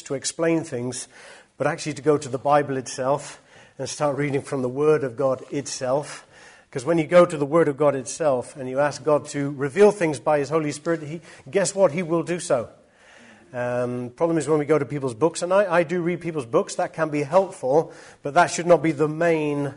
to explain things, but actually to go to the Bible itself and start reading from the Word of God itself. Because when you go to the Word of God itself and you ask God to reveal things by His Holy Spirit, guess what? He will do so. Problem is when we go to people's books, and I do read people's books, that can be helpful, but that should not be the main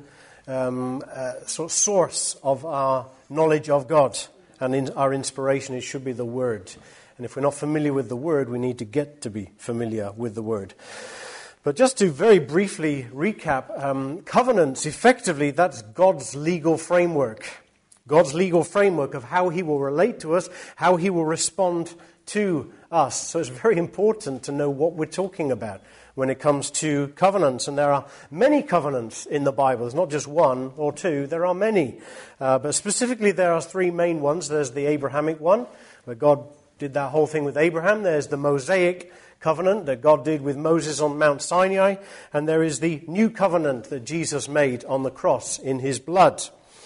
sort of source of our knowledge of God and in our inspiration. It should be the Word. And if we're not familiar with the Word, we need to get to be familiar with the Word. But just to very briefly recap, covenants, effectively, that's God's legal framework. God's legal framework of how He will relate to us, how He will respond to us. So it's very important to know what we're talking about when it comes to covenants. And there are many covenants in the Bible. There's not just one or two, there are many. But specifically there are three main ones. There's the Abrahamic one, where God did that whole thing with Abraham. There's the Mosaic covenant that God did with Moses on Mount Sinai. And there is the new covenant that Jesus made on the cross in His blood.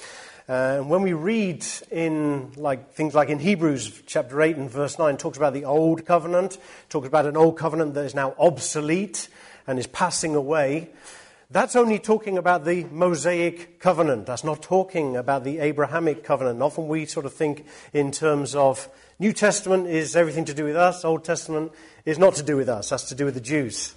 When we read in things like in Hebrews chapter 8 and verse 9, talks about the old covenant, talks about an old covenant that is now obsolete and is passing away. That's only talking about the Mosaic covenant. That's not talking about the Abrahamic covenant. Often we sort of think in terms of New Testament is everything to do with us, Old Testament is not to do with us, that's to do with the Jews.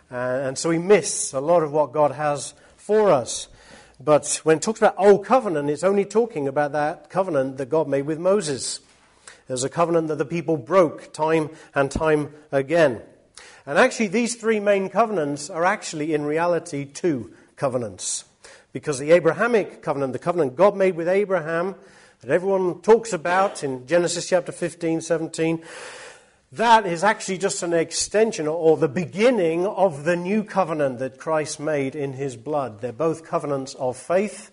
And so we miss a lot of what God has for us. But when it talks about Old Covenant, it's only talking about that covenant that God made with Moses. There's a covenant that the people broke time and time again. And actually, these three main covenants are actually, in reality, two covenants. Because the Abrahamic covenant, the covenant God made with Abraham, that everyone talks about in Genesis chapter 15, 17, that is actually just an extension or the beginning of the new covenant that Christ made in His blood. They're both covenants of faith.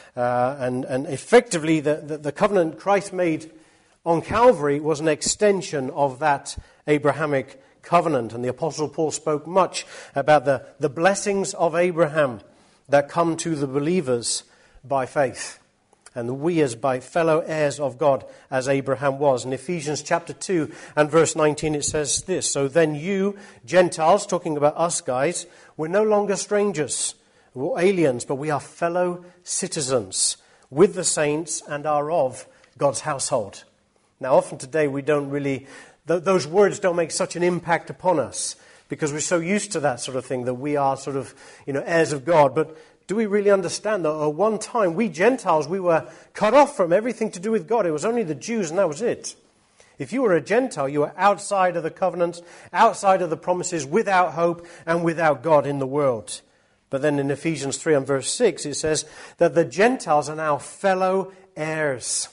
And effectively, the covenant Christ made on Calvary was an extension of that Abrahamic covenant. And the Apostle Paul spoke much about the blessings of Abraham that come to the believers by faith. And we as by fellow heirs of God, as Abraham was. In Ephesians chapter 2 and verse 19 it says this, so then you, Gentiles, talking about us guys, we're no longer strangers or aliens, but we are fellow citizens with the saints and are of God's household. Now often today we don't really, those words don't make such an impact upon us because we're so used to that sort of thing that we are sort of, heirs of God. But do we really understand that at one time, we Gentiles, we were cut off from everything to do with God? It was only the Jews and that was it. If you were a Gentile, you were outside of the covenants, outside of the promises, without hope and without God in the world. But then in Ephesians 3 and verse 6, it says that the Gentiles are now fellow heirs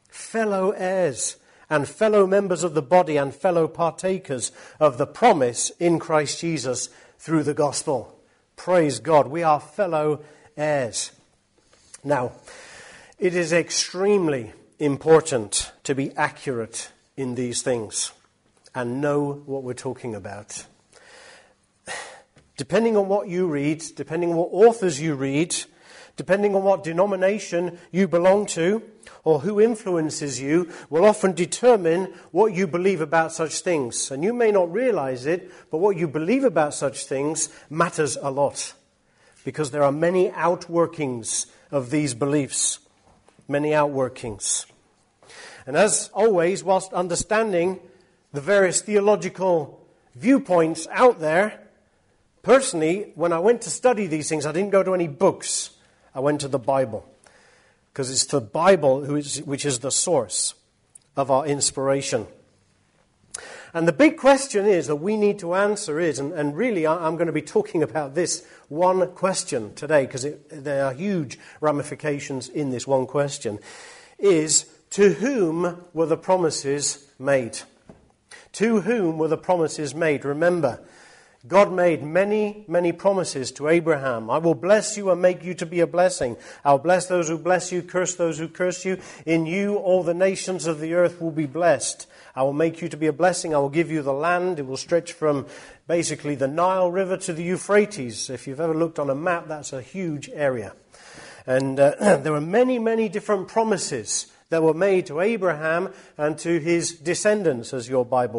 and fellow members of the body and fellow partakers of the promise in Christ Jesus through the gospel. Praise God, we are fellow heirs. Now, it is extremely important to be accurate in these things and know what we're talking about. Depending on what you read, depending on what authors you read, depending on what denomination you belong to, or who influences you, will often determine what you believe about such things. And you may not realize it, but what you believe about such things matters a lot. Because there are many outworkings of these beliefs. Many outworkings. And as always, whilst understanding the various theological viewpoints out there, personally, when I went to study these things, I didn't go to any books. I went to the Bible. Because it's the Bible which is the source of our inspiration. And the big question is that we need to answer is, and really I'm going to be talking about this one question today, because there are huge ramifications in this one question, is to whom were the promises made? To whom were the promises made? Remember, God made many, many promises to Abraham. I will bless you and make you to be a blessing. I'll bless those who bless you, curse those who curse you. In you all the nations of the earth will be blessed. I will make you to be a blessing. I will give you the land. It will stretch from basically the Nile River to the Euphrates. If you've ever looked on a map, that's a huge area. And there were many, many different promises that were made to Abraham and to his descendants, as your Bible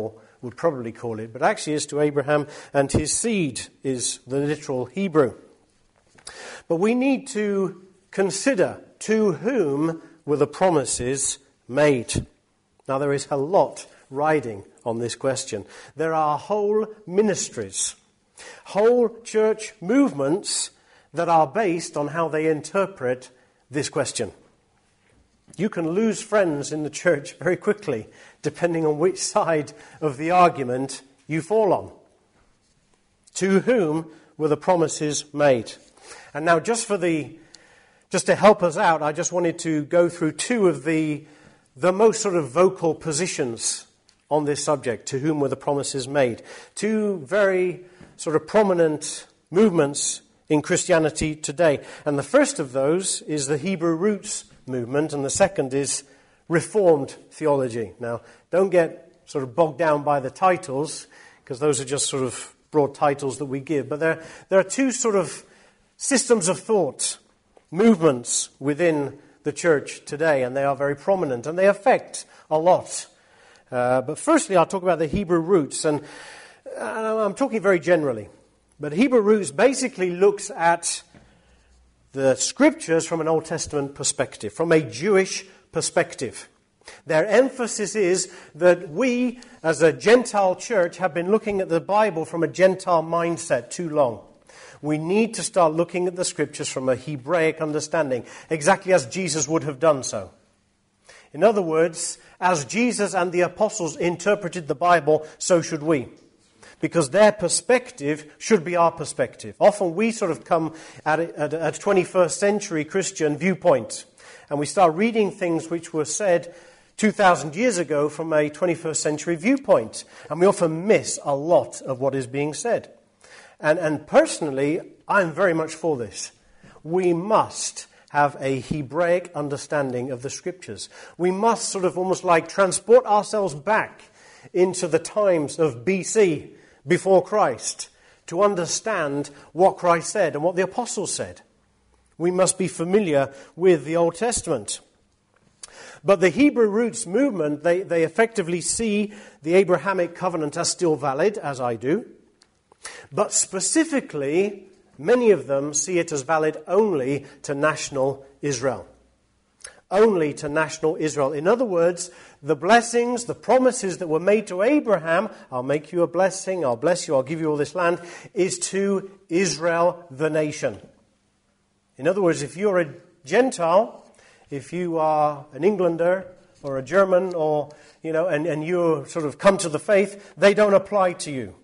would probably call it, but actually is to Abraham and his seed is the literal Hebrew. But we need to consider to whom were the promises made. Now there is a lot riding on this question. There are whole ministries, whole church movements that are based on how they interpret this question. You can lose friends in the church very quickly, depending on which side of the argument you fall on. To whom were the promises made? And now just to help us out, I just wanted to go through two of the most sort of vocal positions on this subject. To whom were the promises made? Two very sort of prominent movements in Christianity today. And the first of those is the Hebrew roots movement, and the second is Reformed theology. Now, don't get sort of bogged down by the titles, because those are just sort of broad titles that we give. But there are two sort of systems of thought, movements within the church today, and they are very prominent, and they affect a lot. But firstly, I'll talk about the Hebrew roots, and I'm talking very generally. But Hebrew roots basically looks at the scriptures from an Old Testament perspective, from a Jewish perspective. Their emphasis is that we, as a Gentile church, have been looking at the Bible from a Gentile mindset too long. We need to start looking at the scriptures from a Hebraic understanding, exactly as Jesus would have done so. In other words, as Jesus and the apostles interpreted the Bible, so should we. Because their perspective should be our perspective. Often we sort of come at a 21st century Christian viewpoint, and we start reading things which were said 2,000 years ago from a 21st century viewpoint. And we often miss a lot of what is being said. And personally, I'm very much for this. We must have a Hebraic understanding of the Scriptures. We must sort of almost like transport ourselves back into the times of BC, before Christ, to understand what Christ said and what the apostles said. We must be familiar with the Old Testament. But the Hebrew roots movement, they effectively see the Abrahamic covenant as still valid, as I do. But specifically, many of them see it as valid only to national Israel. Only to national Israel. In other words, the blessings, the promises that were made to Abraham, I'll make you a blessing, I'll bless you, I'll give you all this land, is to Israel, the nation. In other words, if you're a Gentile, if you are an Englander or a German, or and you sort of come to the faith, they don't apply to you.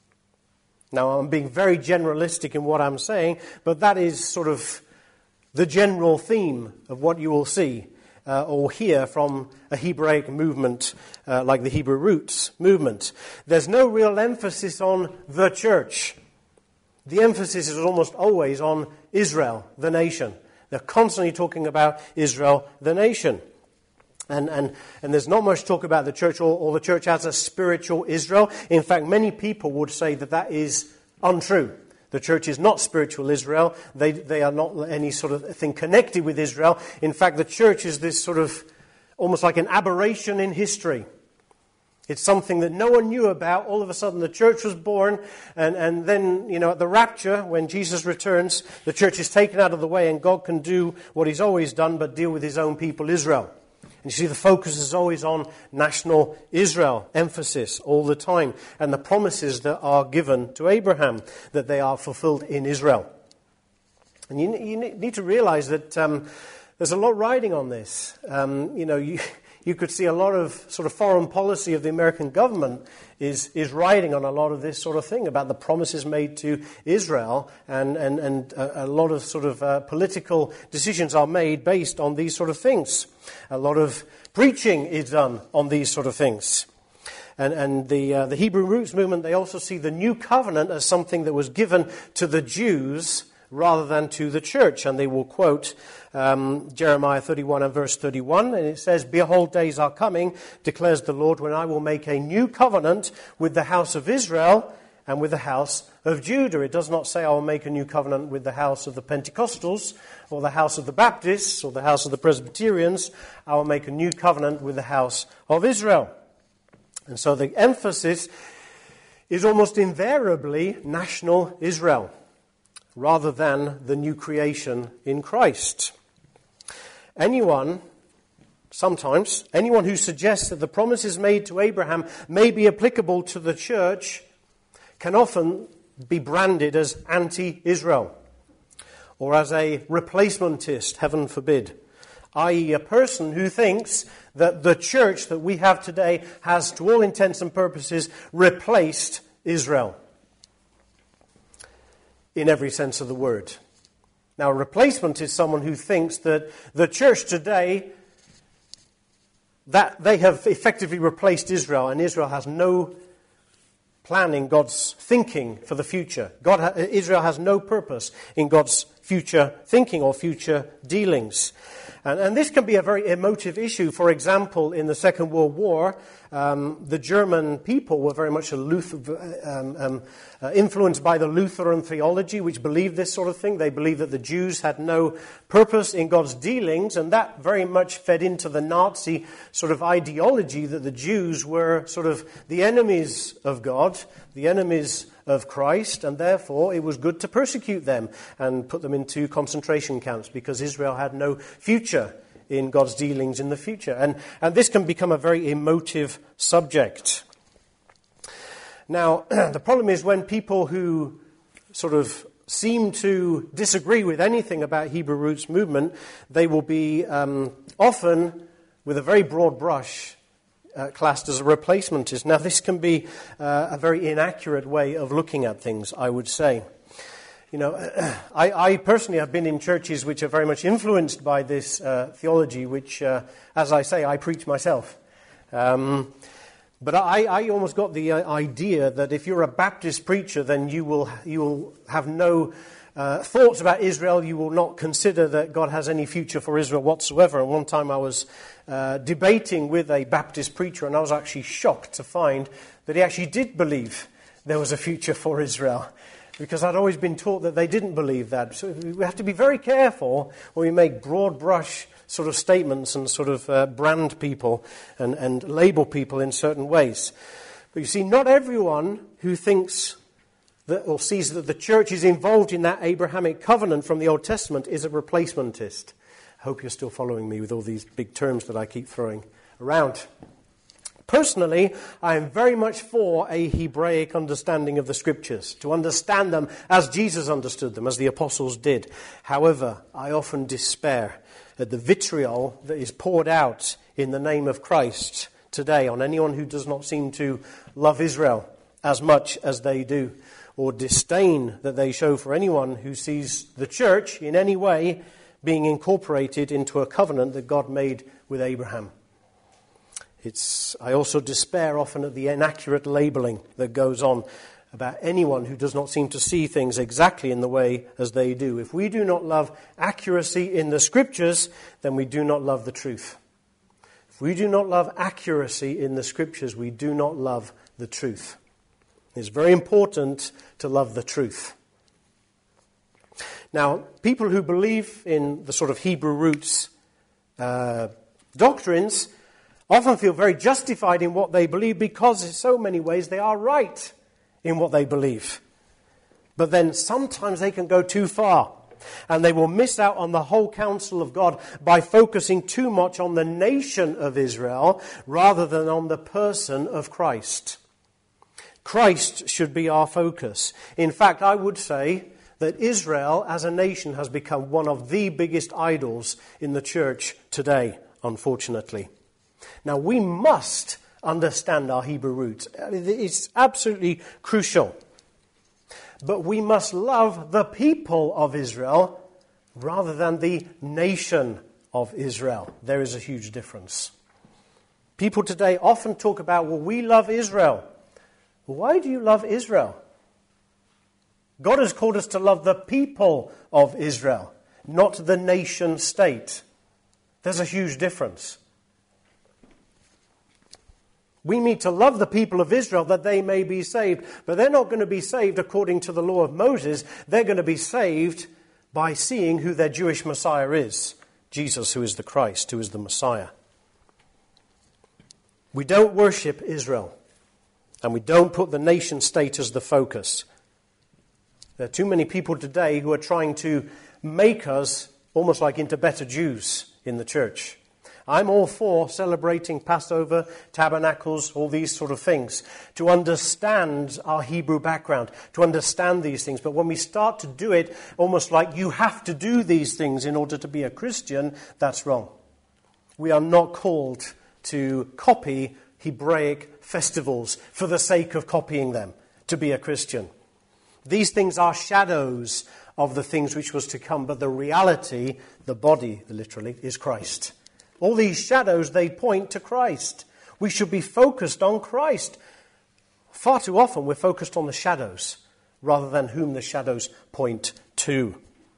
Now, I'm being very generalistic in what I'm saying, but that is sort of the general theme of what you will see or hear from a Hebraic movement like the Hebrew roots movement. There's no real emphasis on the church. The emphasis is almost always on Israel, the nation. They're constantly talking about Israel, the nation. And there's not much talk about the church or the church as a spiritual Israel. In fact, many people would say that is untrue. The church is not spiritual Israel. They are not any sort of thing connected with Israel. In fact, the church is this sort of almost like an aberration in history. It's something that no one knew about. All of a sudden the church was born, and then, at the rapture, when Jesus returns, the church is taken out of the way and God can do what he's always done, but deal with his own people, Israel. And you see, the focus is always on national Israel, emphasis all the time, and the promises that are given to Abraham, that they are fulfilled in Israel. And you need to realize that there's a lot riding on this. You could see a lot of sort of foreign policy of the American government is riding on a lot of this sort of thing about the promises made to Israel, and a lot of sort of political decisions are made based on these sort of things. A lot of preaching is done on these sort of things. And the Hebrew roots movement, they also see the new covenant as something that was given to the Jews rather than to the church. And they will quote Jeremiah 31 and verse 31, and it says, "Behold, days are coming, declares the Lord, when I will make a new covenant with the house of Israel and with the house of Judah." It does not say I will make a new covenant with the house of the Pentecostals or the house of the Baptists or the house of the Presbyterians. I will make a new covenant with the house of Israel. And so the emphasis is almost invariably national Israel, rather than the new creation in Christ. Anyone who suggests that the promises made to Abraham may be applicable to the church can often be branded as anti-Israel or as a replacementist, heaven forbid, i.e. a person who thinks that the church that we have today has, to all intents and purposes, replaced Israel in every sense of the word. Now, a replacement is someone who thinks that the church today, that they have effectively replaced Israel, and Israel has no plan in God's thinking for the future. Israel has no purpose in God's future thinking or future dealings. And this can be a very emotive issue. For example, in the Second World War, the German people were very much influenced by the Lutheran theology, which believed this sort of thing. They believed that the Jews had no purpose in God's dealings, and that very much fed into the Nazi sort of ideology that the Jews were sort of the enemies of God, the enemies of Christ, and therefore it was good to persecute them and put them into concentration camps because Israel had no future in God's dealings in the future. And this can become a very emotive subject. Now, the problem is when people who sort of seem to disagree with anything about Hebrew Roots movement, they will be often, with a very broad brush, classed as a replacementist. Now, this can be a very inaccurate way of looking at things, I would say. You know, I personally have been in churches which are very much influenced by this theology, which, as I say, I preach myself. But I almost got the idea that if you're a Baptist preacher, then you will have no thoughts about Israel. You will not consider that God has any future for Israel whatsoever. And one time I was debating with a Baptist preacher, and I was actually shocked to find that he actually did believe there was a future for Israel, because I'd always been taught that they didn't believe that. So we have to be very careful when we make broad brush sort of statements and sort of brand people and label people in certain ways. But you see, not everyone who thinks that or sees that the church is involved in that Abrahamic covenant from the Old Testament is a replacementist. I hope you're still following me with all these big terms that I keep throwing around. Personally, I am very much for a Hebraic understanding of the Scriptures, to understand them as Jesus understood them, as the apostles did. However, I often despair at the vitriol that is poured out in the name of Christ today on anyone who does not seem to love Israel as much as they do, or disdain that they show for anyone who sees the church in any way being incorporated into a covenant that God made with Abraham. I also despair often at the inaccurate labeling that goes on about anyone who does not seem to see things exactly in the way as they do. If we do not love accuracy in the Scriptures, then we do not love the truth. If we do not love accuracy in the Scriptures, we do not love the truth. It's very important to love the truth. Now, people who believe in the sort of Hebrew roots doctrines often feel very justified in what they believe because in so many ways they are right in what they believe. But then sometimes they can go too far and they will miss out on the whole counsel of God by focusing too much on the nation of Israel rather than on the person of Christ. Christ should be our focus. In fact, I would say that Israel as a nation has become one of the biggest idols in the church today, unfortunately. Now, we must understand our Hebrew roots. It's absolutely crucial. But we must love the people of Israel rather than the nation of Israel. There is a huge difference. People today often talk about, well, we love Israel. Why do you love Israel? God has called us to love the people of Israel, not the nation state. There's a huge difference. We need to love the people of Israel that they may be saved. But they're not going to be saved according to the law of Moses. They're going to be saved by seeing who their Jewish Messiah is. Jesus, who is the Christ, who is the Messiah. We don't worship Israel, and we don't put the nation state as the focus. There are too many people today who are trying to make us almost like into better Jews in the church. I'm all for celebrating Passover, tabernacles, all these sort of things, to understand our Hebrew background, to understand these things. But when we start to do it almost like you have to do these things in order to be a Christian, that's wrong. We are not called to copy Hebraic festivals for the sake of copying them to be a Christian. These things are shadows of the things which was to come, but the reality, the body, literally, is Christ. All these shadows, they point to Christ. We should be focused on Christ. Far too often we're focused on the shadows rather than whom the shadows point to.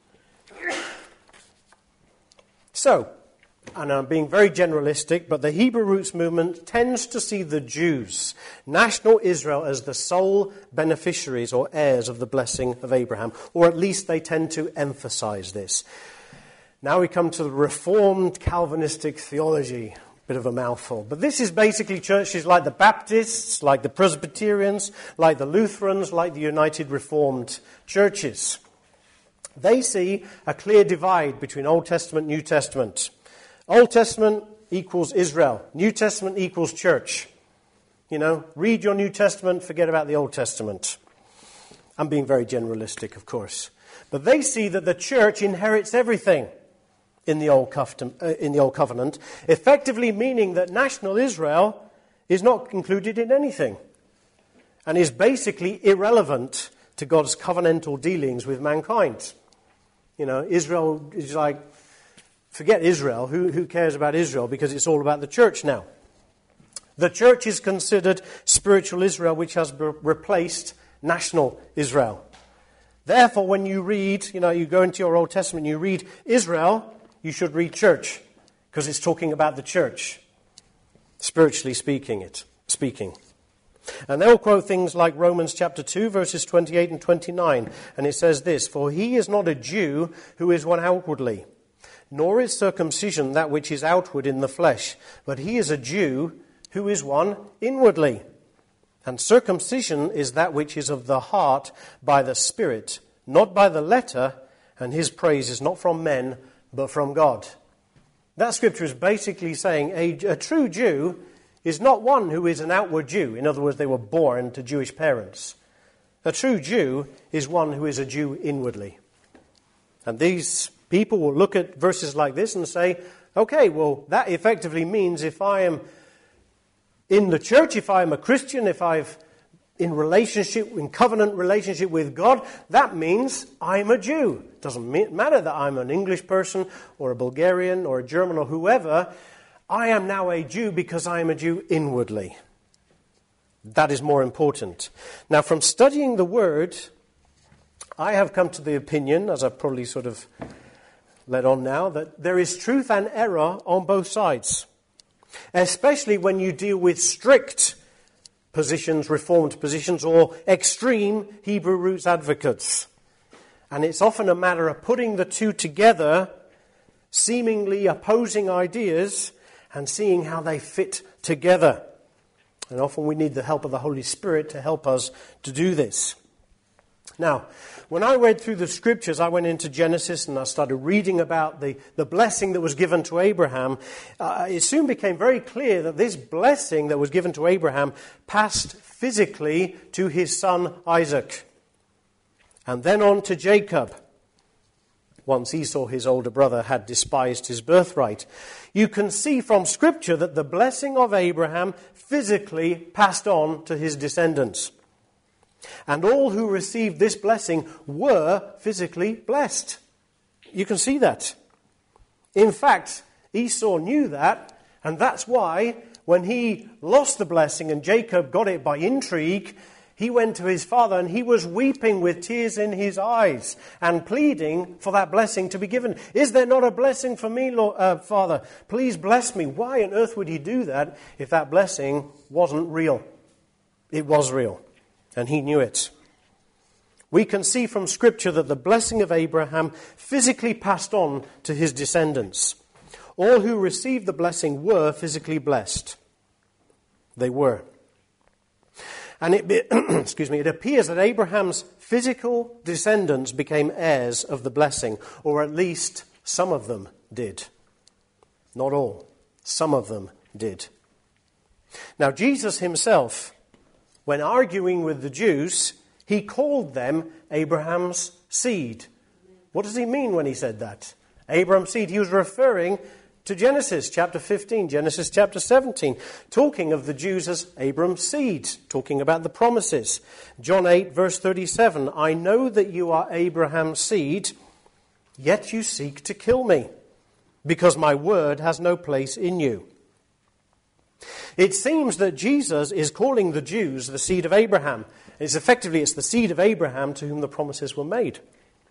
So, and I'm being very generalistic, but the Hebrew roots movement tends to see the Jews, national Israel, as the sole beneficiaries or heirs of the blessing of Abraham, or at least they tend to emphasize this. Now we come to the Reformed Calvinistic theology, bit of a mouthful. But this is basically churches like the Baptists, like the Presbyterians, like the Lutherans, like the United Reformed churches. They see a clear divide between Old Testament and New Testament. Old Testament equals Israel. New Testament equals church. You know, read your New Testament, forget about the Old Testament. I'm being very generalistic, of course. But they see that the church inherits everything in the Old Covenant, effectively meaning that national Israel is not included in anything and is basically irrelevant to God's covenantal dealings with mankind. You know, Israel is like, forget Israel. Who cares about Israel? Because it's all about the church now. The church is considered spiritual Israel, which has replaced national Israel. Therefore, when you read, you go into your Old Testament, you read Israel, you should read church, because it's talking about the church, spiritually speaking. And they'll quote things like Romans chapter 2, verses 28 and 29. And it says this, "For he is not a Jew who is one outwardly, nor is circumcision that which is outward in the flesh, but he is a Jew who is one inwardly. And circumcision is that which is of the heart by the Spirit, not by the letter, and his praise is not from men, but from God." That scripture is basically saying a true Jew is not one who is an outward Jew. In other words, they were born to Jewish parents. A true Jew is one who is a Jew inwardly. And these people will look at verses like this and say, okay, well, that effectively means if I am in the church, if I am a Christian, if I've in covenant relationship with God, that means I'm a Jew. It doesn't matter that I'm an English person or a Bulgarian or a German or whoever. I am now a Jew because I am a Jew inwardly. That is more important. Now, from studying the Word, I have come to the opinion, as I've probably sort of led on now, that there is truth and error on both sides, especially when you deal with strict positions, Reformed positions, or extreme Hebrew roots advocates. And it's often a matter of putting the two together, seemingly opposing ideas, and seeing how they fit together. And often we need the help of the Holy Spirit to help us to do this. Now, when I read through the scriptures, I went into Genesis and I started reading about the blessing that was given to Abraham. It soon became very clear that this blessing that was given to Abraham passed physically to his son Isaac, and then on to Jacob, once Esau, his older brother, had despised his birthright. You can see from Scripture that the blessing of Abraham physically passed on to his descendants. And all who received this blessing were physically blessed. You can see that. In fact, Esau knew that, and that's why when he lost the blessing and Jacob got it by intrigue, he went to his father and he was weeping with tears in his eyes and pleading for that blessing to be given. "Is there not a blessing for me, Lord, Father? Please bless me." Why on earth would he do that if that blessing wasn't real? It was real, and he knew it. We can see from Scripture that the blessing of Abraham physically passed on to his descendants. All who received the blessing were physically blessed. they were. And it appears that Abraham's physical descendants became heirs of the blessing, or at least some of them did. Not all. Some of them did. Now, Jesus himself, when arguing with the Jews, he called them Abraham's seed. What does he mean when he said that? Abraham's seed. He was referring to Genesis chapter 15, Genesis chapter 17, talking of the Jews as Abraham's seed, talking about the promises. John 8, verse 37, I know that you are Abraham's seed, yet you seek to kill me, because my word has no place in you. It seems that Jesus is calling the Jews the seed of Abraham. It's the seed of Abraham to whom the promises were made.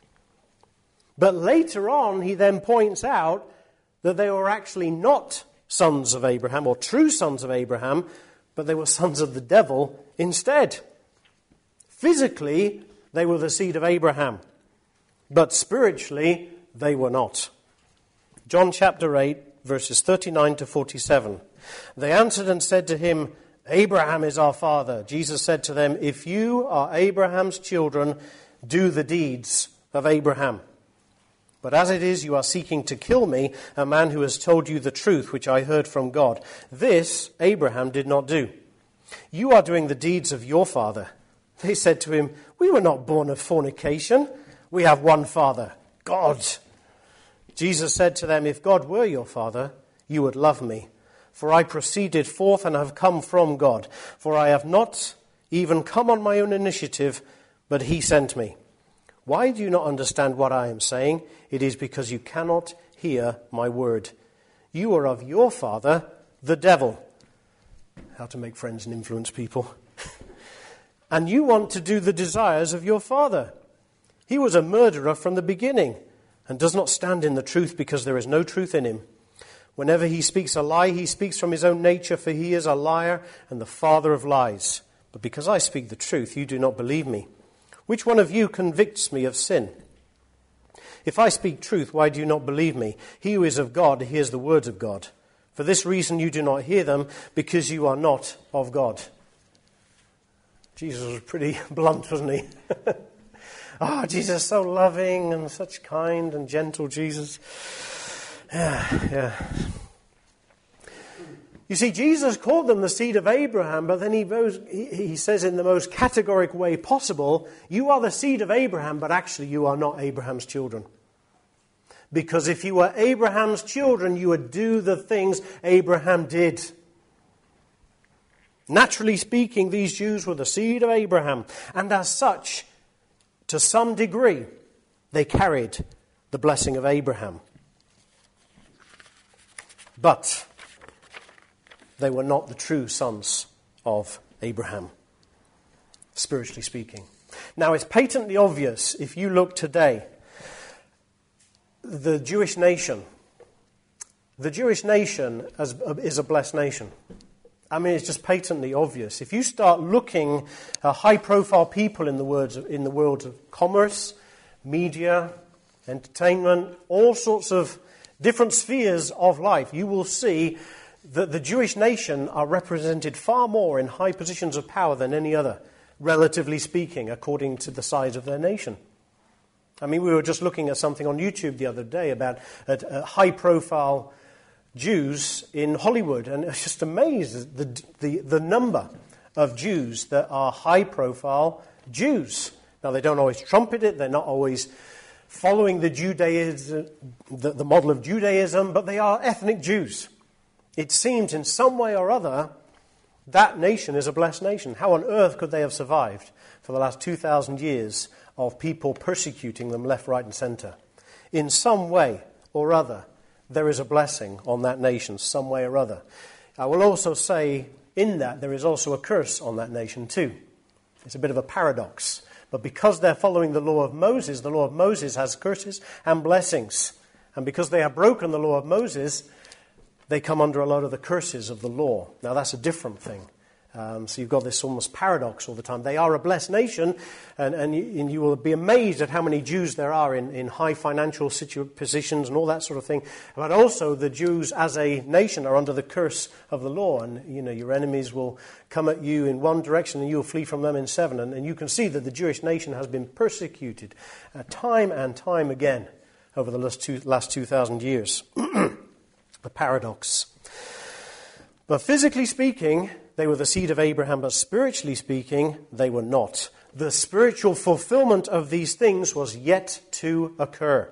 But later on, he then points out that they were actually not sons of Abraham or true sons of Abraham, but they were sons of the devil instead. Physically, they were the seed of Abraham, but spiritually, they were not. John chapter 8, verses 39 to 47. They answered and said to him, Abraham is our father. Jesus said to them, if you are Abraham's children, do the deeds of Abraham. But as it is, you are seeking to kill me, a man who has told you the truth, which I heard from God. This Abraham did not do. You are doing the deeds of your father. They said to him, we were not born of fornication. We have one father, God. Jesus said to them, if God were your father, you would love me. For I proceeded forth and have come from God. For I have not even come on my own initiative, but he sent me. Why do you not understand what I am saying? It is because you cannot hear my word. You are of your father, the devil. How to make friends and influence people. And you want to do the desires of your father. He was a murderer from the beginning and does not stand in the truth because there is no truth in him. Whenever he speaks a lie, he speaks from his own nature, for he is a liar and the father of lies. But because I speak the truth, you do not believe me. Which one of you convicts me of sin? If I speak truth, why do you not believe me? He who is of God hears the words of God. For this reason you do not hear them, because you are not of God. Jesus was pretty blunt, wasn't he? Jesus, so loving and such kind and gentle Jesus. Yeah. You see, Jesus called them the seed of Abraham, but then he says in the most categoric way possible, you are the seed of Abraham, but actually you are not Abraham's children. Because if you were Abraham's children, you would do the things Abraham did. Naturally speaking, these Jews were the seed of Abraham, and as such, to some degree, they carried the blessing of Abraham. But they were not the true sons of Abraham, spiritually speaking. Now, it's patently obvious if you look today, the Jewish nation is a blessed nation. I mean, it's just patently obvious. If you start looking at high-profile people in the world of commerce, media, entertainment, all sorts of different spheres of life, you will see that the Jewish nation are represented far more in high positions of power than any other, relatively speaking, according to the size of their nation. I mean, we were just looking at something on YouTube the other day about high-profile Jews in Hollywood, and it's just amazed the number of Jews that are high-profile Jews. Now, they don't always trumpet it, they're not always following the Judaism, the model of Judaism, but they are ethnic Jews. It seems in some way or other that nation is a blessed nation. How on earth could they have survived for the last 2,000 years of people persecuting them left, right, and center? In some way or other, there is a blessing on that nation, some way or other. I will also say in that there is also a curse on that nation too. It's a bit of a paradox. But because they're following the law of Moses has curses and blessings. And because they have broken the law of Moses, they come under a lot of the curses of the law. Now, that's a different thing. So you've got this almost paradox all the time. They are a blessed nation, and you will be amazed at how many Jews there are in high financial positions and all that sort of thing. But also the Jews as a nation are under the curse of the law, and your enemies will come at you in one direction and you will flee from them in seven. And you can see that the Jewish nation has been persecuted time and time again over the last 2,000 years. A paradox. But physically speaking, they were the seed of Abraham, but spiritually speaking, they were not. The spiritual fulfillment of these things was yet to occur.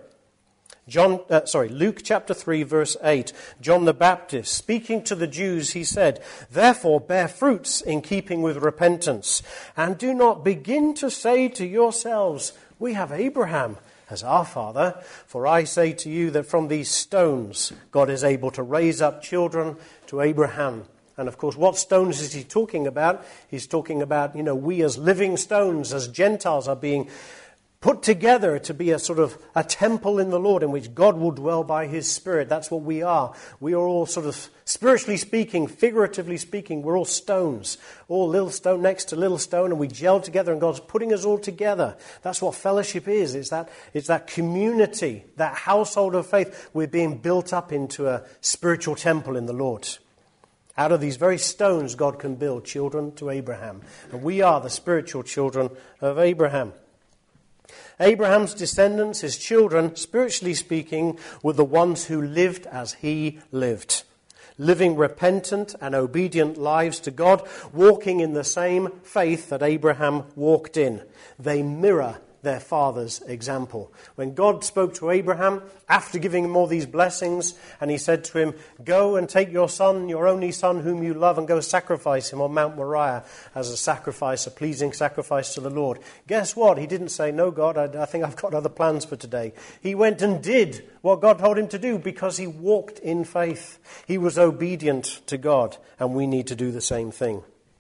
Luke chapter 3, verse 8. John the Baptist, speaking to the Jews, he said, "Therefore bear fruits in keeping with repentance, and do not begin to say to yourselves, 'We have Abraham as our father.' For I say to you that from these stones God is able to raise up children to Abraham." And of course, what stones is he talking about? He's talking about, we as living stones, as Gentiles, are being put together to be a sort of a temple in the Lord in which God will dwell by his Spirit. That's what we are. We are all sort of, spiritually speaking, figuratively speaking, we're all stones. All little stone next to little stone, and we gel together, and God's putting us all together. That's what fellowship is. It's that community, that household of faith. We're being built up into a spiritual temple in the Lord. Out of these very stones, God can build children to Abraham. And we are the spiritual children of Abraham. Abraham's descendants, his children, spiritually speaking, were the ones who lived as he lived. Living repentant and obedient lives to God, walking in the same faith that Abraham walked in. They mirror their father's example. When God spoke to Abraham, after giving him all these blessings, and he said to him, "Go and take your son, your only son whom you love, and go sacrifice him on Mount Moriah as a sacrifice, a pleasing sacrifice to the Lord." Guess what? He didn't say, "No, God, I think I've got other plans for today." He went and did what God told him to do because he walked in faith. He was obedient to God, and we need to do the same thing.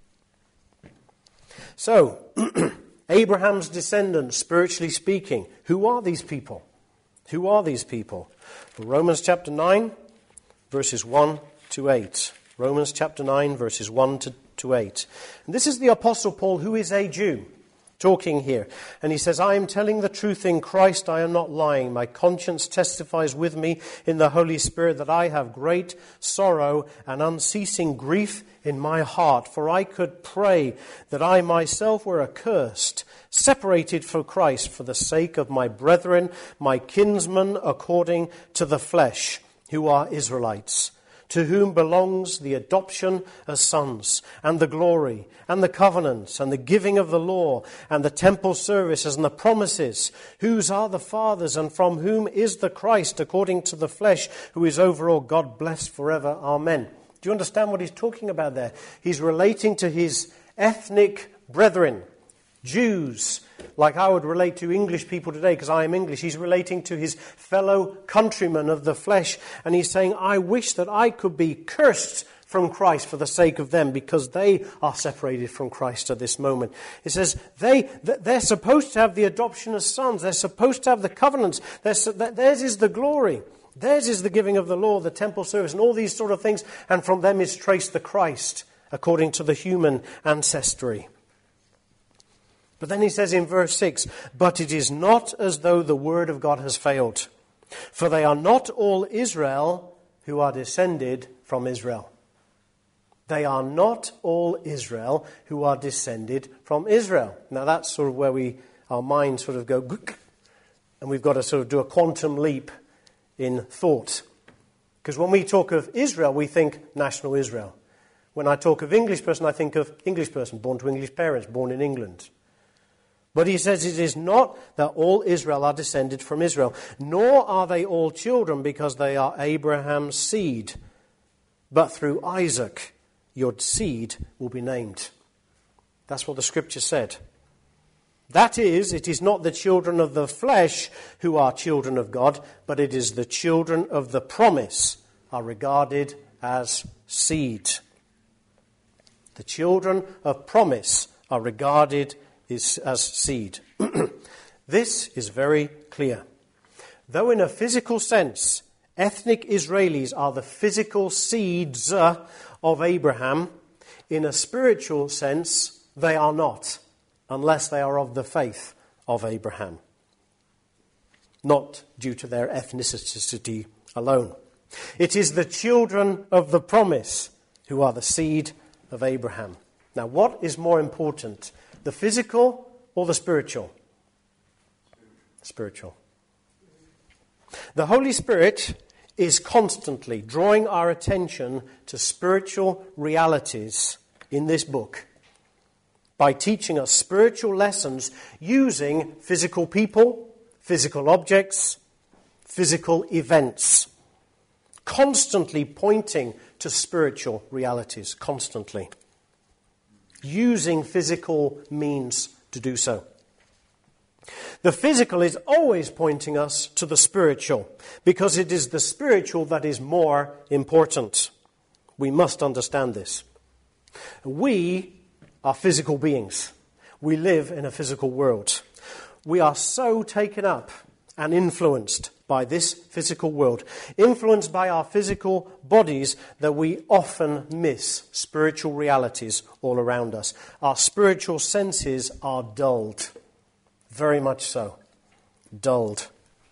So, Abraham's descendants, spiritually speaking. Who are these people? Who are these people? Romans chapter 9, verses 1 to 8. Romans chapter 9, verses 1 to 8. And this is the Apostle Paul, who is a Jew, talking here. And he says, "I am telling the truth in Christ, I am not lying. My conscience testifies with me in the Holy Spirit that I have great sorrow and unceasing grief in my heart. For I could pray that I myself were accursed, separated from Christ for the sake of my brethren, my kinsmen according to the flesh, who are Israelites, to whom belongs the adoption as sons, and the glory, and the covenants, and the giving of the law, and the temple services, and the promises, whose are the fathers, and from whom is the Christ, according to the flesh, who is over all, God blessed forever. Amen." Do you understand what he's talking about there? He's relating to his ethnic brethren, Jews, like I would relate to English people today because I am English. He's relating to his fellow countrymen of the flesh, and he's saying, "I wish that I could be cursed from Christ for the sake of them, because they are separated from Christ at this moment." It says they're supposed to have the adoption as sons. They're supposed to have the covenants. Theirs is the glory. Theirs is the giving of the law, the temple service, and all these sort of things. And from them is traced the Christ, according to the human ancestry. But then he says in verse 6, "But it is not as though the word of God has failed. For they are not all Israel who are descended from Israel." They are not all Israel who are descended from Israel. Now that's sort of where our minds sort of go, and we've got to sort of do a quantum leap in thought. Because when we talk of Israel, we think national Israel. When I talk of English person, I think of English person, born to English parents, born in England. But he says it is not that all Israel are descended from Israel, nor are they all children because they are Abraham's seed. But through Isaac, your seed will be named. That's what the scripture said. That is, it is not the children of the flesh who are children of God, but it is the children of the promise are regarded as seed. The children of promise are regarded as seed. This is very clear. Though in a physical sense, ethnic Israelis are the physical seeds of Abraham, In a spiritual sense, they are not, unless they are of the faith of Abraham, not due to their ethnicity alone. It is the children of the promise who are the seed of Abraham. Now, what is more important, the physical or the spiritual? Spiritual. The Holy Spirit is constantly drawing our attention to spiritual realities in this book by teaching us spiritual lessons using physical people, physical objects, physical events, constantly pointing to spiritual realities, constantly using physical means to do so. The physical is always pointing us to the spiritual, because it is the spiritual that is more important. We must understand this. We are physical beings. We live in a physical world. We are so taken up and influenced by this physical world, influenced by our physical bodies, that we often miss spiritual realities all around us. Our spiritual senses are dulled. Very much so. Dulled.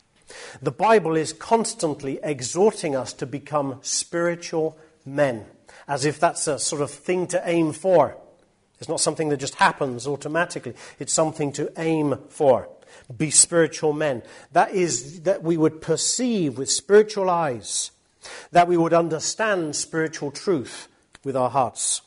The Bible is constantly exhorting us to become spiritual men, as if that's a sort of thing to aim for. It's not something that just happens automatically. It's something to aim for. Be spiritual men. That is, that we would perceive with spiritual eyes, that we would understand spiritual truth with our hearts.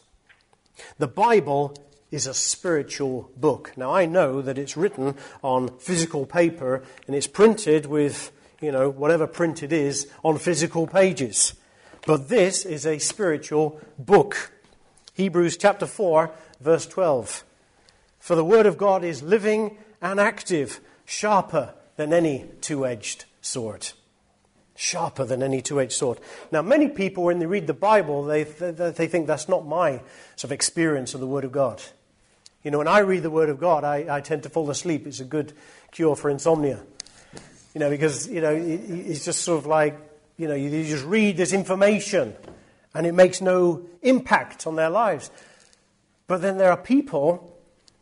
The Bible is a spiritual book. Now, I know that it's written on physical paper and it's printed with, whatever print it is, on physical pages. But this is a spiritual book. Hebrews chapter 4, verse 12. For the word of God is living and active, sharper than any two-edged sword. Sharper than any two-edged sword. Now, many people, when they read the Bible, they think that's not my sort of experience of the Word of God. When I read the Word of God, I tend to fall asleep. It's a good cure for insomnia. Because, it's just sort of like, you just read this information and it makes no impact on their lives. But then there are people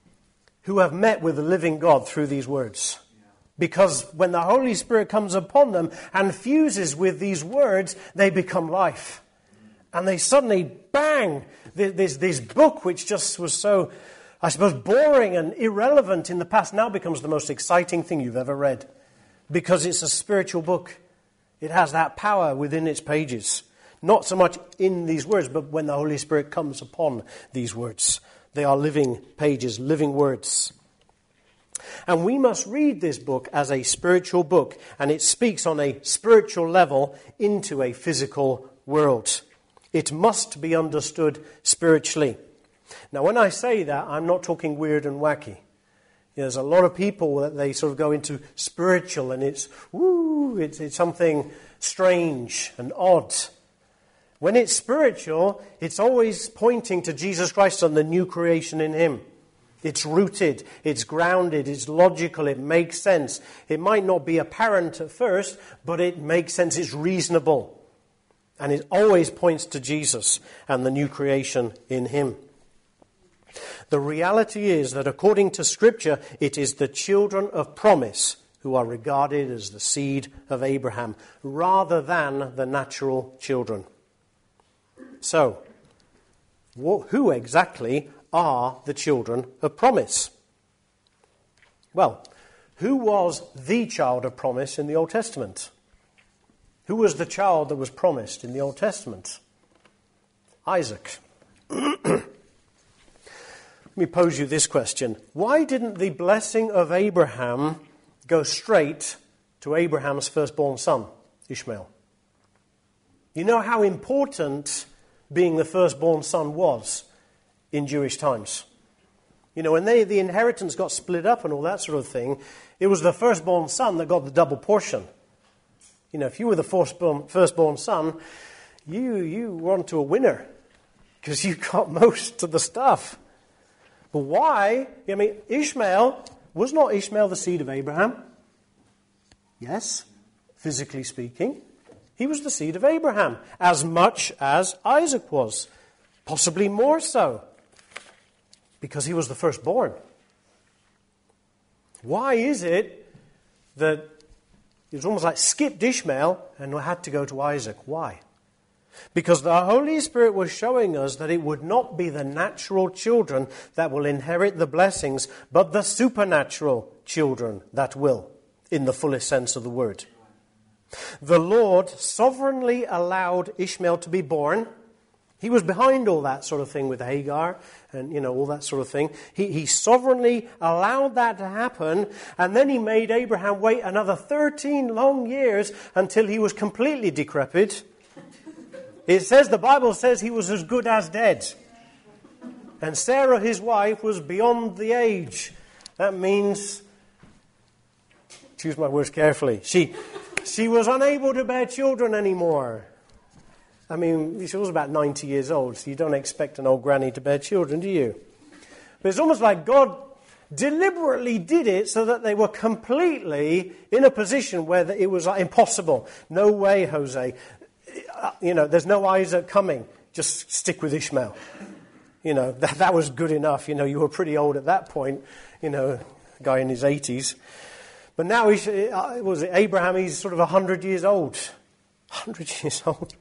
who have met with the living God through these words. Because when the Holy Spirit comes upon them and fuses with these words, they become life. And they suddenly, bang, this book which just was so, I suppose, boring and irrelevant in the past now becomes the most exciting thing you've ever read. Because it's a spiritual book. It has that power within its pages. Not so much in these words, but when the Holy Spirit comes upon these words. They are living pages, living words. And we must read this book as a spiritual book, and it speaks on a spiritual level into a physical world. It must be understood spiritually. Now, when I say that, I'm not talking weird and wacky. There's a lot of people that they sort of go into spiritual, and it's something strange and odd. When it's spiritual, it's always pointing to Jesus Christ and the new creation in Him. It's rooted, it's grounded, it's logical, it makes sense. It might not be apparent at first, but it makes sense, it's reasonable. And it always points to Jesus and the new creation in Him. The reality is that according to Scripture, it is the children of promise who are regarded as the seed of Abraham, rather than the natural children. So, who exactly are the children of promise? Well, who was the child of promise in the Old Testament? Who was the child that was promised in the Old Testament? Isaac. Let me pose you this question. Why didn't the blessing of Abraham go straight to Abraham's firstborn son, Ishmael? You know how important being the firstborn son was in Jewish times. When the inheritance got split up and all that sort of thing, it was the firstborn son that got the double portion. If you were the firstborn son, you were onto a winner because you got most of the stuff. But why? Was not Ishmael the seed of Abraham? Yes, physically speaking. He was the seed of Abraham, as much as Isaac was. Possibly more so, because he was the firstborn. Why is it that it was almost like skipped Ishmael and had to go to Isaac? Why? Because the Holy Spirit was showing us that it would not be the natural children that will inherit the blessings, but the supernatural children that will, in the fullest sense of the word. The Lord sovereignly allowed Ishmael to be born. He was behind all that sort of thing with Hagar and, all that sort of thing. He sovereignly allowed that to happen, and then he made Abraham wait another 13 long years until he was completely decrepit. The Bible says he was as good as dead. And Sarah, his wife, was beyond the age. That means, choose my words carefully, she was unable to bear children anymore. I mean, she was about 90 years old, so you don't expect an old granny to bear children, do you? But it's almost like God deliberately did it so that they were completely in a position where it was impossible. No way, Jose. There's no Isaac coming. Just stick with Ishmael. That was good enough. You were pretty old at that point. A guy in his 80s. But now, Abraham, he's sort of 100 years old. 100 years old.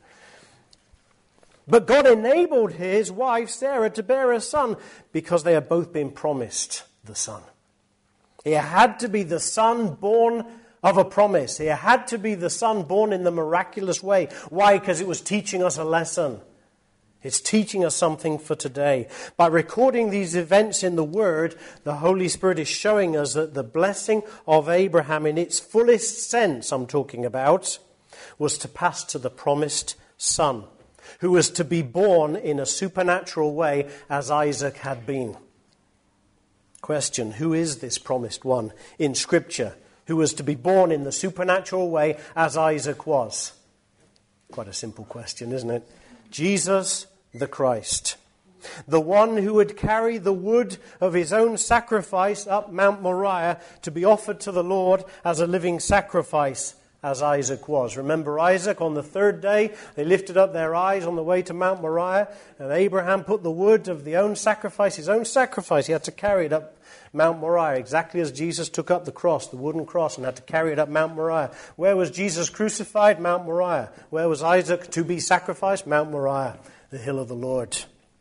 But God enabled his wife, Sarah, to bear a son because they had both been promised the son. It had to be the son born of a promise. It had to be the son born in the miraculous way. Why? Because it was teaching us a lesson. It's teaching us something for today. By recording these events in the Word, the Holy Spirit is showing us that the blessing of Abraham in its fullest sense, I'm talking about, was to pass to the promised son, who was to be born in a supernatural way as Isaac had been. Question, who is this promised one in Scripture, who was to be born in the supernatural way as Isaac was? Quite a simple question, isn't it? Jesus the Christ. The one who would carry the wood of his own sacrifice up Mount Moriah to be offered to the Lord as a living sacrifice, as Isaac was. Remember Isaac, on the third day, they lifted up their eyes on the way to Mount Moriah, and Abraham put the wood of his own sacrifice, he had to carry it up Mount Moriah, exactly as Jesus took up the cross, the wooden cross, and had to carry it up Mount Moriah. Where was Jesus crucified? Mount Moriah. Where was Isaac to be sacrificed? Mount Moriah, the hill of the Lord.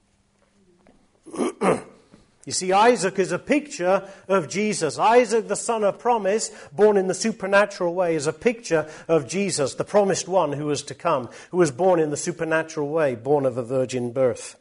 You see, Isaac is a picture of Jesus. Isaac, the son of promise, born in the supernatural way, is a picture of Jesus, the promised one who was to come, who was born in the supernatural way, born of a virgin birth.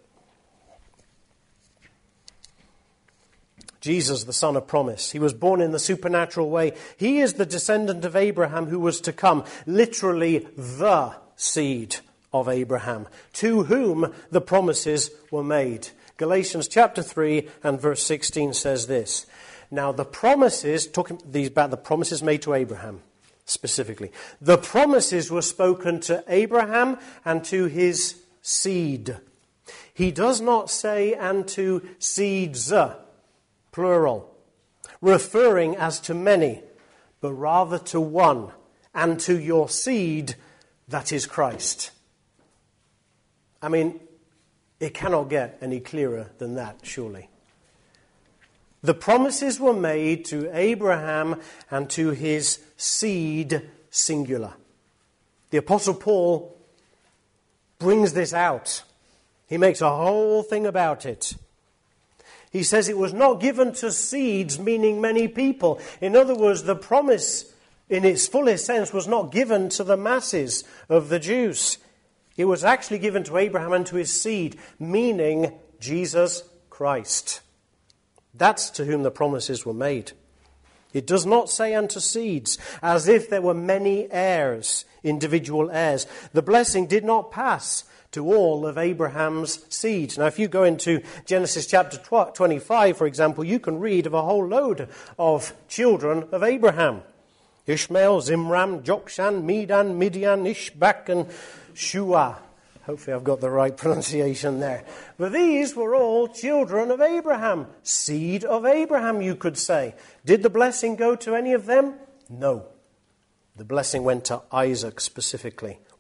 Jesus, the son of promise. He was born in the supernatural way. He is the descendant of Abraham who was to come, literally the seed of Abraham, to whom the promises were made. Galatians chapter 3 and verse 16 says this. Now the promises, talking about the promises made to Abraham specifically, the promises were spoken to Abraham and to his seed. He does not say and to seeds, plural, referring as to many, but rather to one, and to your seed, that is Christ. I mean, it cannot get any clearer than that, surely. The promises were made to Abraham and to his seed, singular. The Apostle Paul brings this out. He makes a whole thing about it. He says it was not given to seeds, meaning many people. In other words, the promise in its fullest sense was not given to the masses of the Jews. It was actually given to Abraham and to his seed, meaning Jesus Christ. That's to whom the promises were made. It does not say unto seeds, as if there were many heirs, individual heirs. The blessing did not pass to all of Abraham's seed. Now, if you go into Genesis chapter 25, for example, you can read of a whole load of children of Abraham. Ishmael, Zimram, Jokshan, Medan, Midian, Ishbak, and Shua. Hopefully I've got the right pronunciation there. But these were all children of Abraham. Seed of Abraham, you could say. Did the blessing go to any of them? No. The blessing went to Isaac specifically.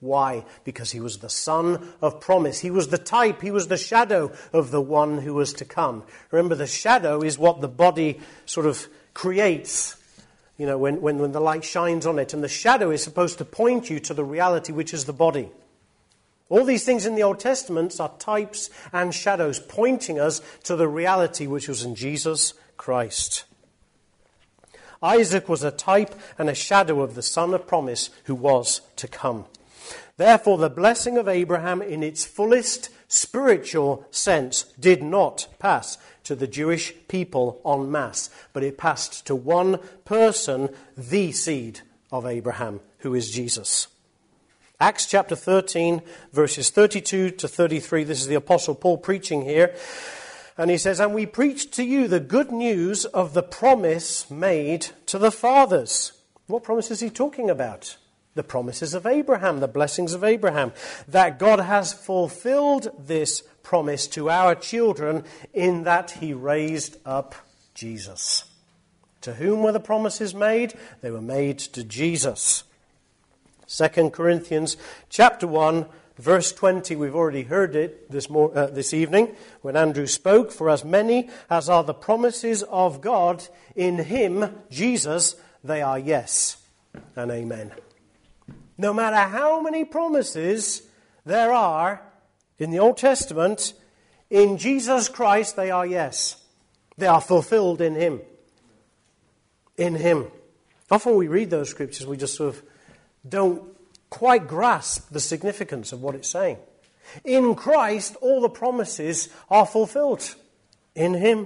Why? Because he was the son of promise. He was the type, he was the shadow of the one who was to come. Remember, the shadow is what the body sort of creates, when the light shines on it. And the shadow is supposed to point you to the reality which is the body. All these things in the Old Testament are types and shadows pointing us to the reality which was in Jesus Christ. Isaac was a type and a shadow of the son of promise who was to come. Therefore, the blessing of Abraham in its fullest spiritual sense did not pass to the Jewish people en masse, but it passed to one person, the seed of Abraham, who is Jesus. Acts chapter 13, verses 32 to 33. This is the Apostle Paul preaching here. And he says, "And we preach to you the good news of the promise made to the fathers." What promise is he talking about? The promises of Abraham, the blessings of Abraham. "That God has fulfilled this promise to our children in that he raised up Jesus." To whom were the promises made? They were made to Jesus. 2 Corinthians chapter 1, verse 20, we've already heard it this evening when Andrew spoke. "For as many as are the promises of God, in him, Jesus, they are yes and amen." No matter how many promises there are in the Old Testament, in Jesus Christ they are yes. They are fulfilled in him. In him. Often we read those scriptures, we just sort of don't quite grasp the significance of what it's saying. In Christ, all the promises are fulfilled. In him.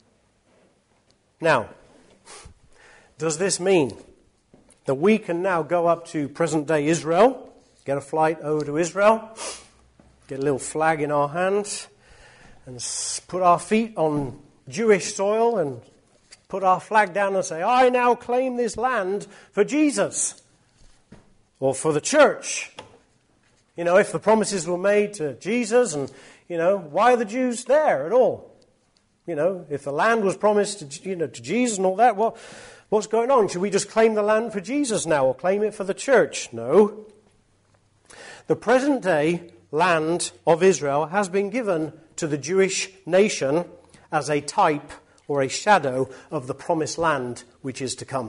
Now, does this mean that we can now go up to present-day Israel, get a flight over to Israel, get a little flag in our hands, and put our feet on Jewish soil and put our flag down and say, "I now claim this land for Jesus"? Or for the church. If the promises were made to Jesus, and, why are the Jews there at all? If the land was promised to Jesus and all that, what's going on? Should we just claim the land for Jesus now, or claim it for the church? No. The present day land of Israel has been given to the Jewish nation as a type or a shadow of the promised land which is to come.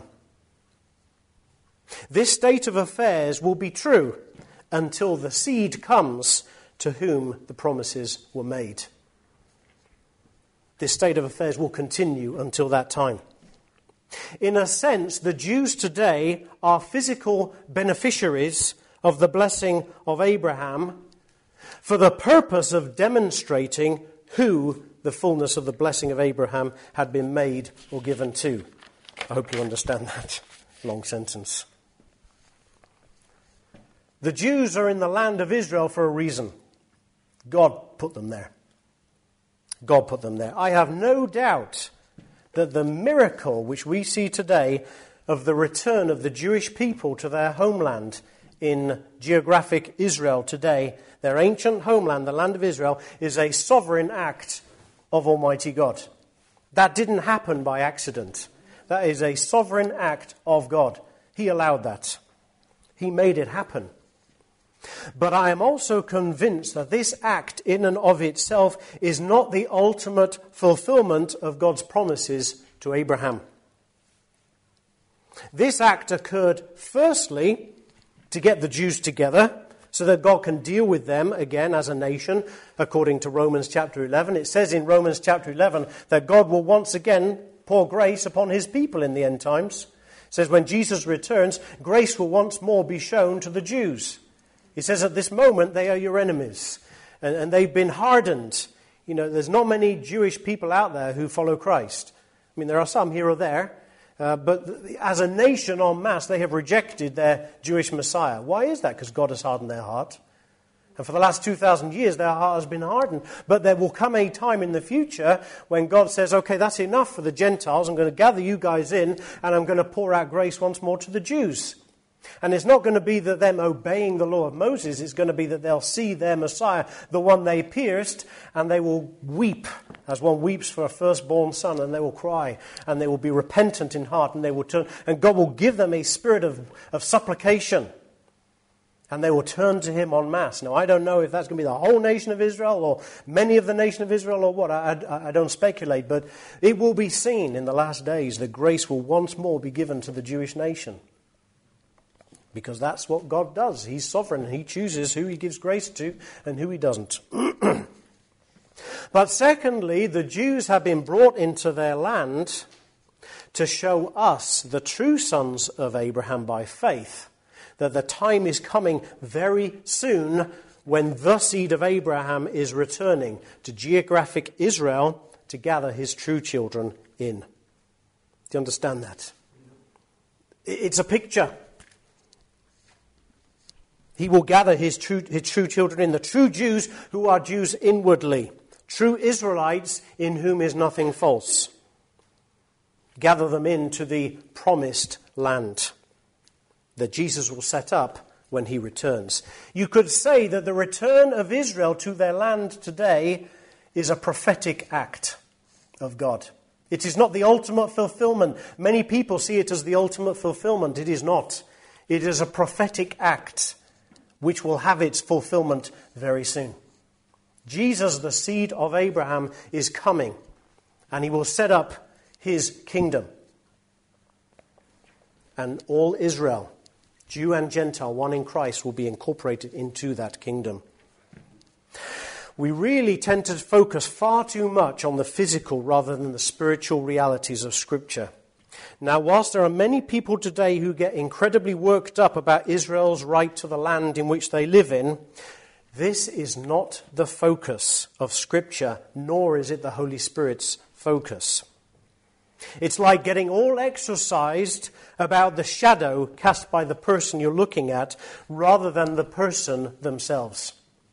This state of affairs will be true until the seed comes to whom the promises were made. This state of affairs will continue until that time. In a sense, the Jews today are physical beneficiaries of the blessing of Abraham for the purpose of demonstrating who the fullness of the blessing of Abraham had been made or given to. I hope you understand that long sentence. The Jews are in the land of Israel for a reason. God put them there. God put them there. I have no doubt that the miracle which we see today of the return of the Jewish people to their homeland in geographic Israel today, their ancient homeland, the land of Israel, is a sovereign act of Almighty God. That didn't happen by accident. That is a sovereign act of God. He allowed that. He made it happen. But I am also convinced that this act in and of itself is not the ultimate fulfillment of God's promises to Abraham. This act occurred firstly to get the Jews together so that God can deal with them again as a nation, according to Romans chapter 11. It says in Romans chapter 11 that God will once again pour grace upon his people in the end times. It says when Jesus returns, grace will once more be shown to the Jews. He says at this moment they are your enemies and they've been hardened. There's not many Jewish people out there who follow Christ. I mean, there are some here or there, but as a nation en masse, they have rejected their Jewish Messiah. Why is that? Because God has hardened their heart. And for the last 2,000 years, their heart has been hardened. But there will come a time in the future when God says, okay, that's enough for the Gentiles. I'm going to gather you guys in and I'm going to pour out grace once more to the Jews. And it's not going to be that them obeying the law of Moses. It's going to be that they'll see their Messiah, the one they pierced, and they will weep as one weeps for a firstborn son, and they will cry, and they will be repentant in heart, and they will turn, and God will give them a spirit of supplication. And they will turn to him en masse. Now, I don't know if that's going to be the whole nation of Israel or many of the nation of Israel or what. I don't speculate. But it will be seen in the last days that grace will once more be given to the Jewish nation. Because that's what God does. He's sovereign. He chooses who he gives grace to and who he doesn't. But secondly, the Jews have been brought into their land to show us, the true sons of Abraham by faith, that the time is coming very soon when the seed of Abraham is returning to geographic Israel to gather his true children in. Do you understand that? It's a picture. He will gather his true children in, the true Jews who are Jews inwardly, true Israelites in whom is nothing false. Gather them into the promised land that Jesus will set up when he returns. You could say that the return of Israel to their land today is a prophetic act of God. It is not the ultimate fulfillment. Many people see it as the ultimate fulfillment. It is not. It is a prophetic act which will have its fulfillment very soon. Jesus, the seed of Abraham, is coming, and he will set up his kingdom. And all Israel, Jew and Gentile, one in Christ, will be incorporated into that kingdom. We really tend to focus far too much on the physical rather than the spiritual realities of Scripture. Now, whilst there are many people today who get incredibly worked up about Israel's right to the land in which they live in, this is not the focus of Scripture, nor is it the Holy Spirit's focus. It's like getting all exercised about the shadow cast by the person you're looking at rather than the person themselves.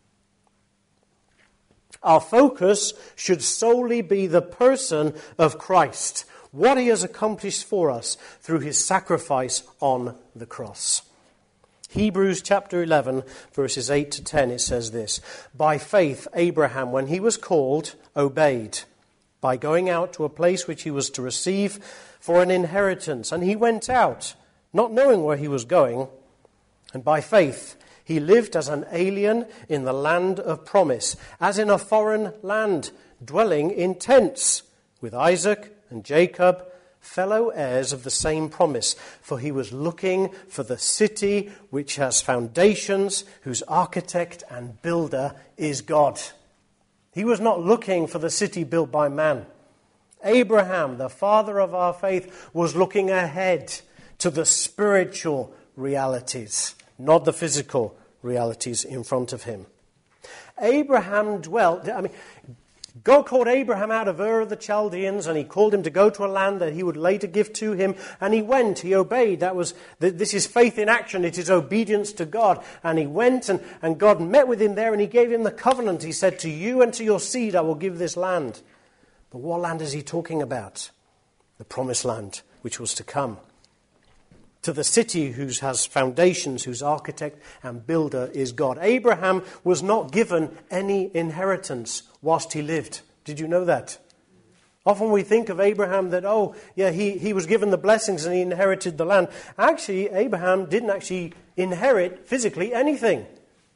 Our focus should solely be the person of Christ, what he has accomplished for us through his sacrifice on the cross. Hebrews chapter 11, verses 8 to 10, it says this: By faith Abraham, when he was called, obeyed, by going out to a place which he was to receive for an inheritance. And he went out, not knowing where he was going. And by faith he lived as an alien in the land of promise, as in a foreign land, dwelling in tents, with Isaac and Jacob, fellow heirs of the same promise. For he was looking for the city which has foundations, whose architect and builder is God. He was not looking for the city built by man. Abraham, the father of our faith, was looking ahead to the spiritual realities, not the physical realities in front of him. Abraham dwelt, God called Abraham out of Ur of the Chaldeans, and he called him to go to a land that he would later give to him. And he went, he obeyed. This is faith in action. It is obedience to God. And he went, and God met with him there, and he gave him the covenant. He said, to you and to your seed I will give this land. But what land is he talking about? The promised land, which was to come. To the city whose has foundations, whose architect and builder is God. Abraham was not given any inheritance whilst he lived. Did you know that? Often we think of Abraham that, he was given the blessings and he inherited the land. Actually, Abraham didn't actually inherit physically anything.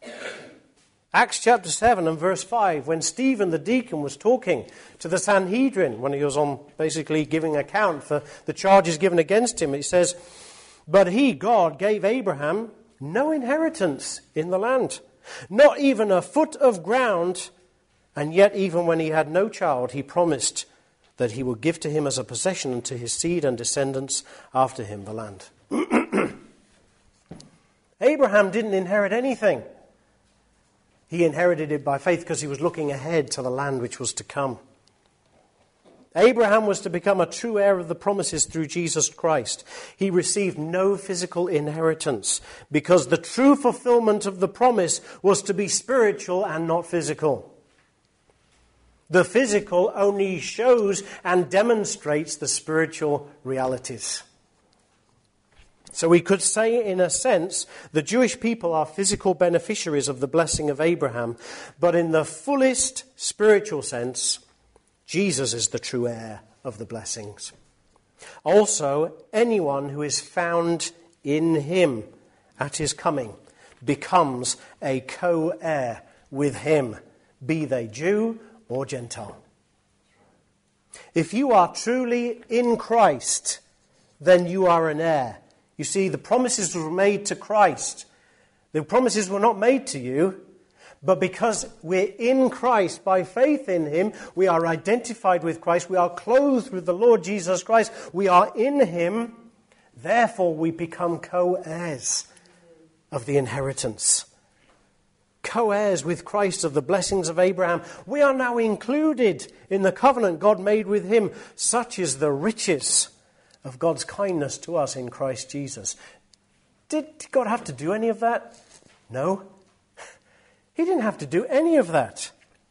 Acts chapter 7 and verse 5, when Stephen the deacon was talking to the Sanhedrin, when he was on basically giving account for the charges given against him, it says, but he, God, gave Abraham no inheritance in the land, not even a foot of ground, and yet even when he had no child, he promised that he would give to him as a possession and to his seed and descendants after him the land. Abraham didn't inherit anything. He inherited it by faith because he was looking ahead to the land which was to come. Abraham was to become a true heir of the promises through Jesus Christ. He received no physical inheritance because the true fulfillment of the promise was to be spiritual and not physical. The physical only shows and demonstrates the spiritual realities. So we could say, in a sense, the Jewish people are physical beneficiaries of the blessing of Abraham, but in the fullest spiritual sense, Jesus is the true heir of the blessings. Also, anyone who is found in him at his coming, becomes a co-heir with him, be they Jew or Gentile. If you are truly in Christ, then you are an heir. You see, the promises were made to Christ. The promises were not made to you, but because we're in Christ, by faith in him, we are identified with Christ, we are clothed with the Lord Jesus Christ, we are in him, therefore we become co-heirs of the inheritance. Co-heirs with Christ of the blessings of Abraham. We are now included in the covenant God made with him. Such is the riches of God's kindness to us in Christ Jesus. Did God have to do any of that? No. He didn't have to do any of that.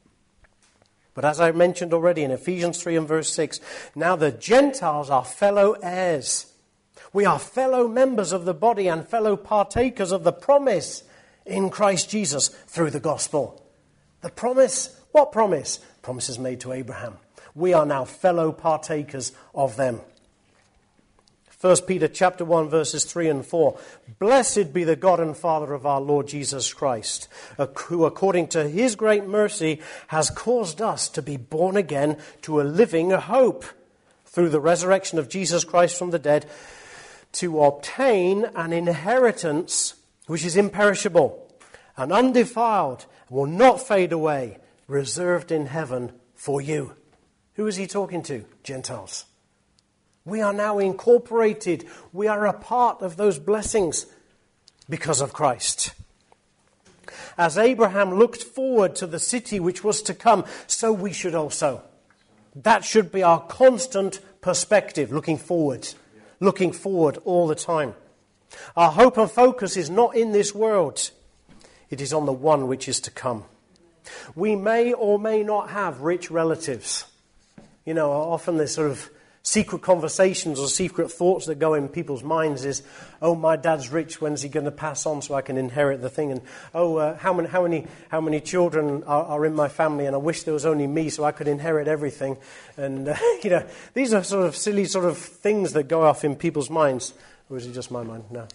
But as I mentioned already in Ephesians 3 and verse 6, now the Gentiles are fellow heirs. We are fellow members of the body and fellow partakers of the promise in Christ Jesus through the gospel. The promise, what promise? Promises made to Abraham. We are now fellow partakers of them. 1 Peter chapter 1 verses 3 and 4. Blessed be the God and Father of our Lord Jesus Christ, who according to his great mercy has caused us to be born again to a living hope through the resurrection of Jesus Christ from the dead, to obtain an inheritance which is imperishable and undefiled, will not fade away, reserved in heaven for you. Who is he talking to? Gentiles. We are now incorporated. We are a part of those blessings because of Christ. As Abraham looked forward to the city which was to come, so we should also. That should be our constant perspective, looking forward all the time. Our hope and focus is not in this world. It is on the one which is to come. We may or may not have rich relatives. You know, often there's sort of secret conversations or secret thoughts that go in people's minds is, oh, my dad's rich, when's he going to pass on so I can inherit the thing? And, how many children are in my family, and I wish there was only me so I could inherit everything. And, these are sort of silly sort of things that go off in people's minds. Or is it just my mind? No.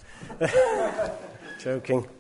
Joking.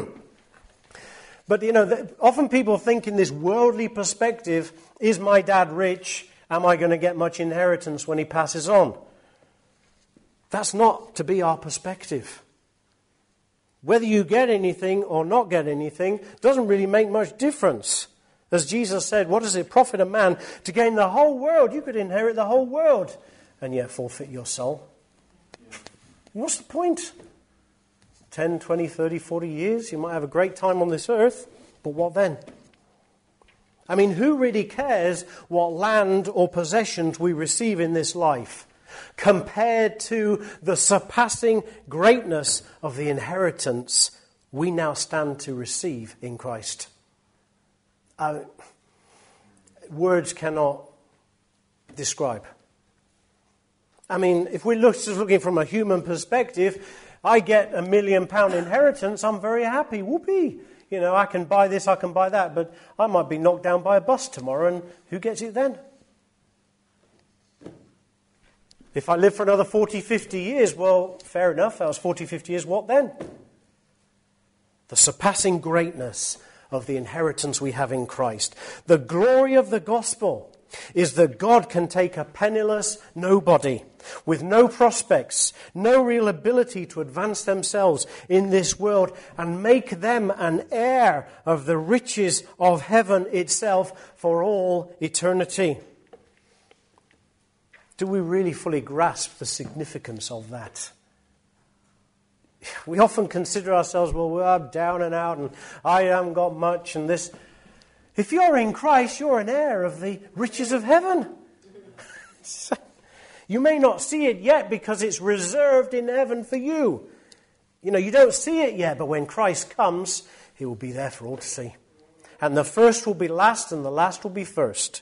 But, often people think in this worldly perspective, is my dad rich? Am I going to get much inheritance when he passes on? That's not to be our perspective. Whether you get anything or not get anything doesn't really make much difference. As Jesus said, what does it profit a man to gain the whole world? You could inherit the whole world and yet forfeit your soul. What's the point? 10, 20, 30, 40 years, you might have a great time on this earth, but what then? I mean, who really cares what land or possessions we receive in this life compared to the surpassing greatness of the inheritance we now stand to receive in Christ? Words cannot describe. I mean, if we're just looking from a human perspective, I get £1 million inheritance, I'm very happy, whoopee. I can buy this, I can buy that, but I might be knocked down by a bus tomorrow, and who gets it then? If I live for another 40, 50 years, well, fair enough, that was 40, 50 years, what then? The surpassing greatness of the inheritance we have in Christ. The glory of the gospel is that God can take a penniless nobody with no prospects, no real ability to advance themselves in this world, and make them an heir of the riches of heaven itself for all eternity. Do we really fully grasp the significance of that? We often consider ourselves, well, we're down and out and I haven't got much and this. If you're in Christ, you're an heir of the riches of heaven. You may not see it yet because it's reserved in heaven for you. You don't see it yet, but when Christ comes, he will be there for all to see. And the first will be last and the last will be first.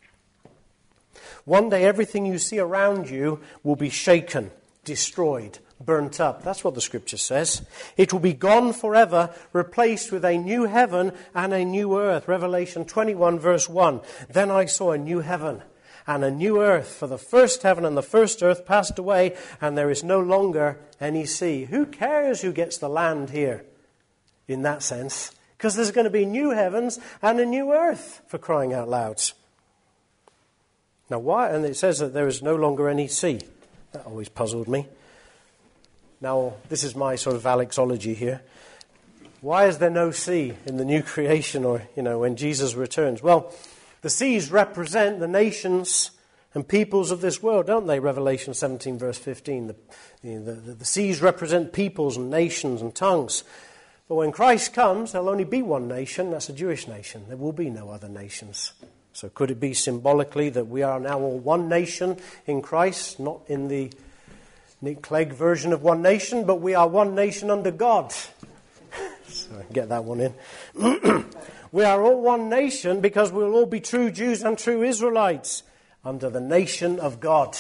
One day everything you see around you will be shaken, destroyed, burnt up. That's what the scripture says. It will be gone forever, replaced with a new heaven and a new earth. Revelation 21 verse 1. Then I saw a new heaven and a new earth, for the first heaven and the first earth passed away, and there is no longer any sea. Who cares who gets the land here? in that sense, because there's going to be new heavens and a new earth, for crying out loud. Now why? And it says that there is no longer any sea. That always puzzled me. Now, this is my sort of Alexology here. Why is there no sea in the new creation or, when Jesus returns? Well, the seas represent the nations and peoples of this world, don't they? Revelation 17, verse 15. The seas represent peoples and nations and tongues. But when Christ comes, there'll only be one nation. That's a Jewish nation. There will be no other nations. So could it be symbolically that we are now all one nation in Christ, not in the Nick Clegg version of one nation, but we are one nation under God? So I can get that one in. We are all one nation because we'll all be true Jews and true Israelites under the nation of God.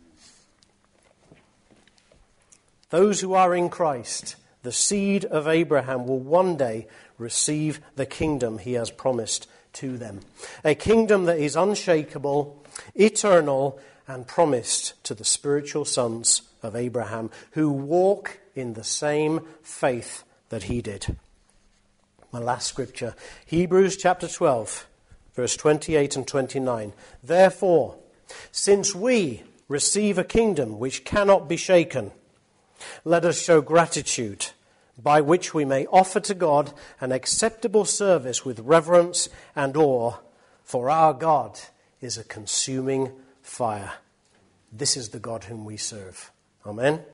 Those who are in Christ, the seed of Abraham, will one day receive the kingdom he has promised to them. A kingdom that is unshakable, eternal, and promised to the spiritual sons of Abraham who walk in the same faith that he did. My last scripture, Hebrews chapter 12, verse 28 and 29. Therefore, since we receive a kingdom which cannot be shaken, let us show gratitude, by which we may offer to God an acceptable service with reverence and awe, for our God is a consuming fire. This is the God whom we serve. Amen.